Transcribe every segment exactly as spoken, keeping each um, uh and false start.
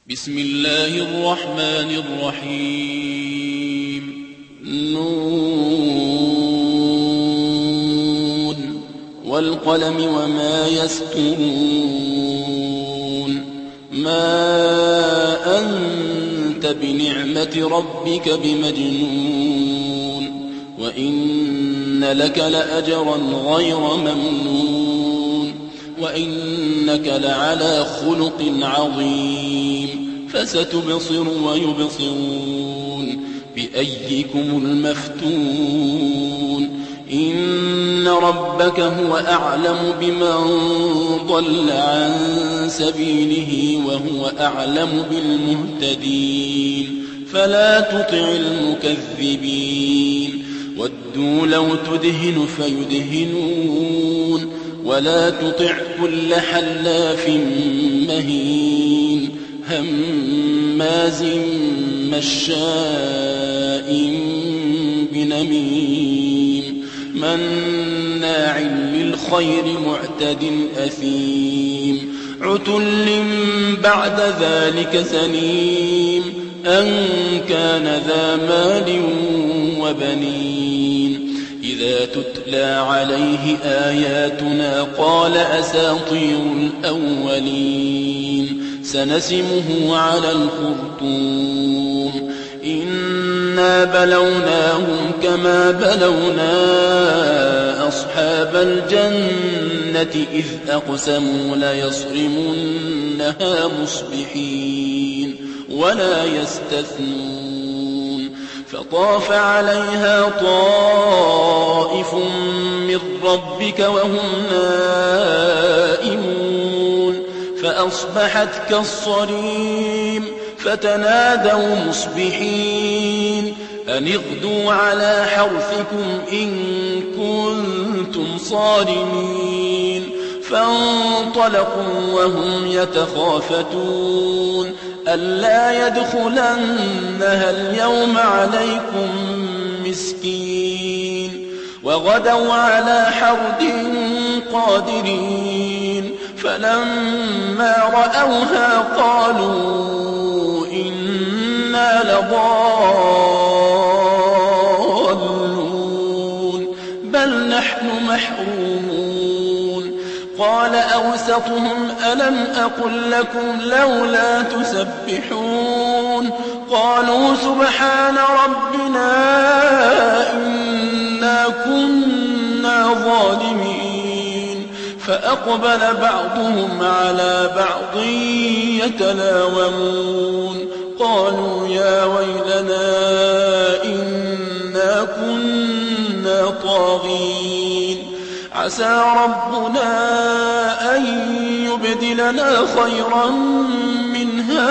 بسم الله الرحمن الرحيم نون والقلم وما يسطرون ما أنت بنعمة ربك بمجنون وإن لك لأجرا غير ممنون وإنك لعلى خلق عظيم فستبصر ويبصرون بأيكم المفتون إن ربك هو أعلم بمن ضل عن سبيله وهو أعلم بالمهتدين فلا تطع المكذبين ودوا لو تدهن فيدهنون ولا تطع كل حلاف مهين هماز مشاء بنميم مناع للخير معتد أثيم عتل بعد ذلك زنيم أن كان ذا مال وبنين إذا تتلى عليه آياتنا قال أساطير الأولين سنسمه على الخرطوم إنا بلوناهم كما بلونا أصحاب الجنة إذ أقسموا ليصرمنها مصبحين ولا يستثنون فطاف عليها طائف من ربك وهم نائمون فأصبحت كالصريم فتنادوا مصبحين أن اغدوا على حرثكم إن كنتم صارمين فانطلقوا وهم يتخافتون ألا يدخلنها اليوم عليكم مسكين وغدوا على حرد قادرين فلما رأوها قالوا إنا لضالون بل نحن محرومون قال أوسطهم ألم أقل لكم لولا تسبحون قالوا سبحان ربنا إنا كنا ظالمين فأقبل بعضهم على بعض يتلاومون قالوا يا ويلنا إنا كنا طاغين عسى ربنا أن يبدلنا خيرا منها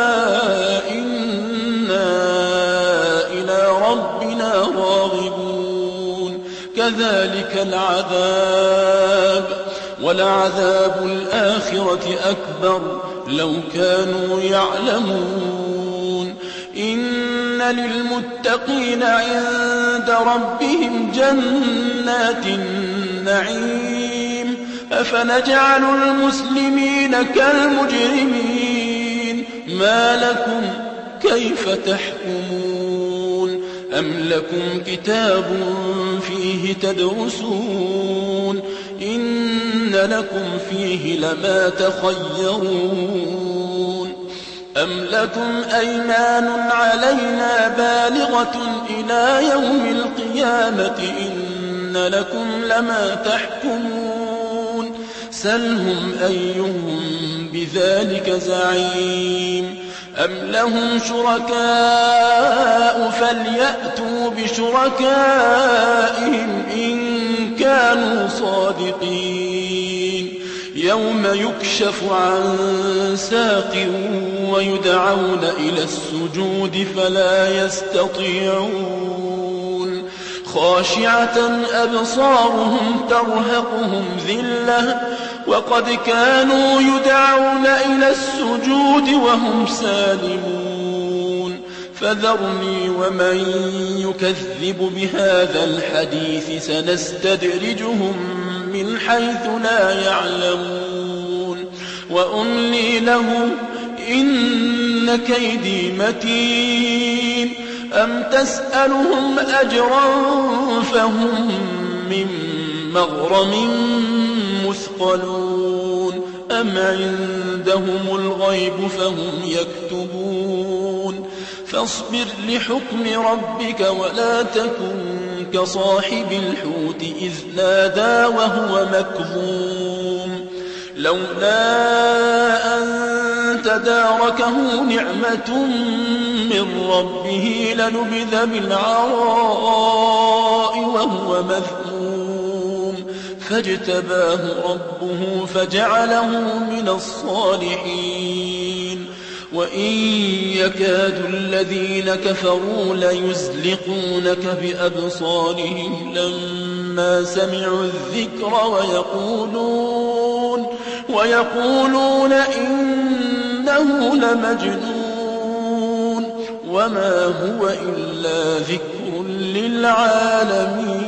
إنا إلى ربنا راغبون كذلك العذاب ولعذاب الآخرة أكبر لو كانوا يعلمون إن للمتقين عند ربهم جنات النعيم أفنجعل المسلمين كالمجرمين ما لكم كيف تحكمون أم لكم كتاب فيه تدرسون إن لكم فيه لما تخيرون أم لكم أيمان علينا بالغة إلى يوم القيامة إن لكم لما تحكمون سلهم أيهم بذلك زعيم أم لهم شركاء فليأتوا بشركائهم إن كانوا صادقين يوم يكشف عن ساق ويدعون إلى السجود فلا يستطيعون خاشعة أبصارهم ترهقهم ذلة وقد كانوا يدعون إلى السجود وهم سالمون فذرني ومن يكذب بهذا الحديث سنستدرجهم من حيث لا يعلمون وأملي له إن إن كيدي متين أم تسألهم أجرا فهم من مغرم مثقلون أم عندهم الغيب فهم يكتبون فاصبر لحكم ربك ولا تكن كصاحب الحوت إذ نادى وهو مكظوم لولا أن تداركه نعمة من ربه لنبذ بالعراء وهو مذموم فاجتباه ربه فجعله من الصالحين وإن يكاد الذين كفروا ليزلقونك بأبصارهم لما سمعوا الذكر ويقولون, ويقولون إنه لمجنون وما هو إلا ذكر للعالمين.